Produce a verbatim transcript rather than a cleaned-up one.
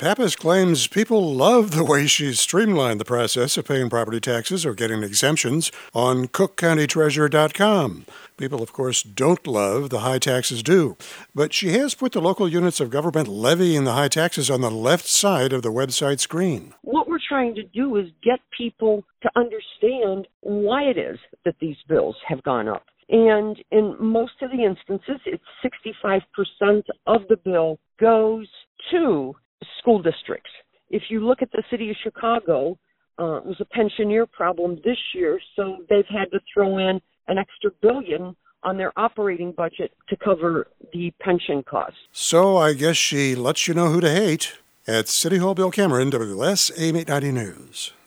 Pappas claims people love the way she's streamlined the process of paying property taxes or getting exemptions on cook county treasurer dot com. People, of course, don't love the high taxes due, but she has put the local units of government levying the high taxes on the left side of the website screen. What we're trying to do is get people to understand why it is that these bills have gone up. And in most of the instances, it's sixty-five percent of the bill goes to school districts. If you look at the city of Chicago, uh, it was a pensioner problem this year, so they've had to throw in an extra billion on their operating budget to cover the pension costs. So I guess she lets you know who to hate. At City Hall, Bill Cameron, W S A M eight ninety News.